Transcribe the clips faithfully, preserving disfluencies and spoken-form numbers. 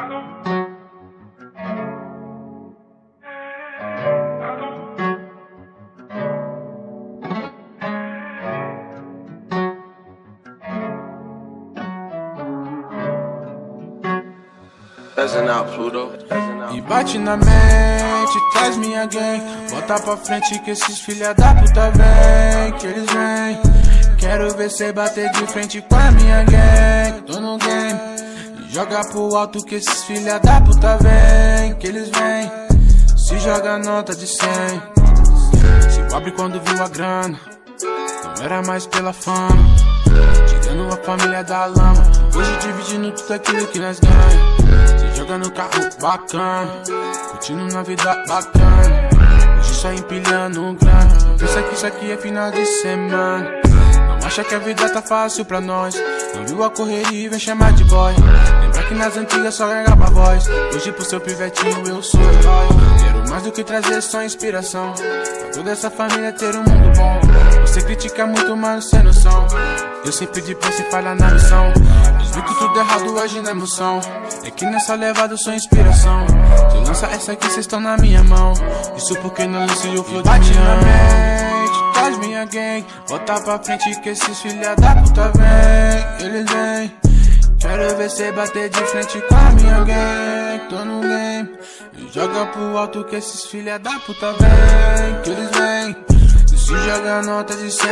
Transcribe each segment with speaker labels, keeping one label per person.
Speaker 1: E bate na mente, traz minha gang. Bota pra frente que esses filha da puta vem, que eles vêm. Quero ver cê bater de frente com a minha gang. Tô no game, joga pro alto que esses filha da puta vem, que eles vêm. Se joga nota de cem, se abre quando viu a grana. Não era mais pela fama, tirando a família da lama. Hoje dividindo tudo aquilo que nós ganha. Se joga no carro bacana, curtindo na vida bacana. Hoje só empilhando grana. Pensa que isso aqui é final de semana. Não acha que a vida tá fácil pra nós. Não viu a correria e vem chamar de boy. Lembra que nas antigas só ganhava voz. Hoje pro seu pivetinho eu sou herói. Quero mais do que trazer só inspiração pra toda essa família ter um mundo bom. Você critica muito, mas sem noção. Eu sempre de pé se falha na missão. Vi que tudo errado hoje na emoção. É que nessa levada eu sou inspiração. Se eu lançar essa aqui, cês estão na minha mão. Isso porque não lance o flow de bate na mente, traz minha gang. Bota pra frente que esses filha da puta vem, eles vêm. Quero ver cê bater de frente com a minha gang. Tô no game, e joga pro alto que esses filha da puta vem, que eles vêm. E se joga nota de cem,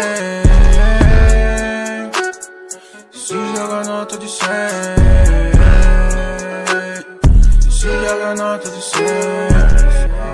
Speaker 1: se joga nota de cem, se joga nota de cem.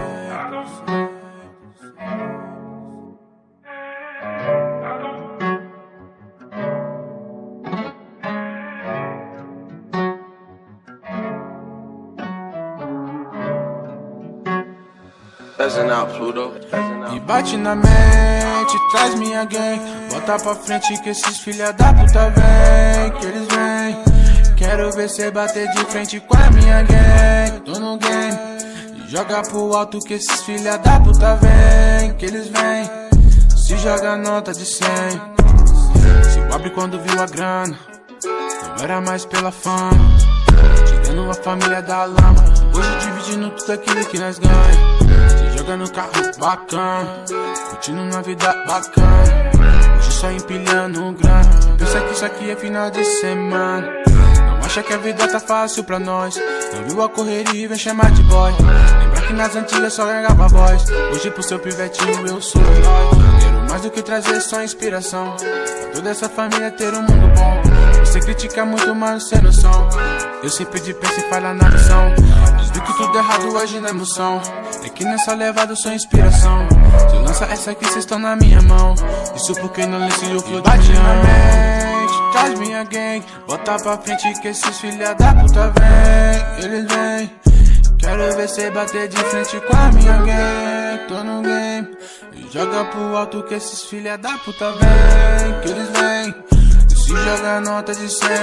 Speaker 1: E bate na mente, traz minha gang. Bota pra frente que esses filha da puta vem, que eles vêm. Quero ver cê bater de frente com a minha gang. Tô no game, joga pro alto que esses filha da puta vem, que eles vêm. Se joga nota de cem, se abre quando viu a grana. Não era mais pela fama, tirando a família da lama. Hoje dividindo tudo aquilo que nós ganha. Se joga no carro bacana, curtindo na vida bacana. Hoje só empilhando grana. Pensa que isso aqui é final de semana. Não acha que a vida tá fácil pra nós. Não viu a correria e vem chamar de boy. Lembra que nas antigas só ganhava voz. Hoje pro seu pivetinho eu sou herói. Quero mais do que trazer só inspiração pra toda essa família ter um mundo bom. Você critica muito, mas sem noção. Eu sempre de pé se falha na missão. Vi que tudo errado hoje na emoção. É que nessa levada eu sou inspiração. Se eu lançar essa aqui, cês estão na minha mão. Isso porque não lance o flow de bate na mente, traz minha gang. Bota pra frente que esses filha da puta vem, eles vêm. Quero ver cê bater de frente com a minha gang. Tô no game, e joga pro alto que esses filha da puta vem, que eles vêm. E se joga nota de cem,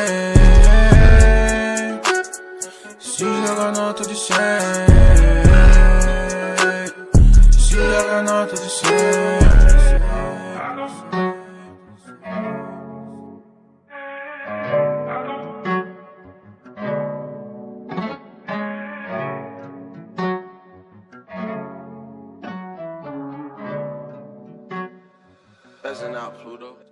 Speaker 1: se joga nota de cem, se joga nota de cem.
Speaker 2: Peasant out, Pluto.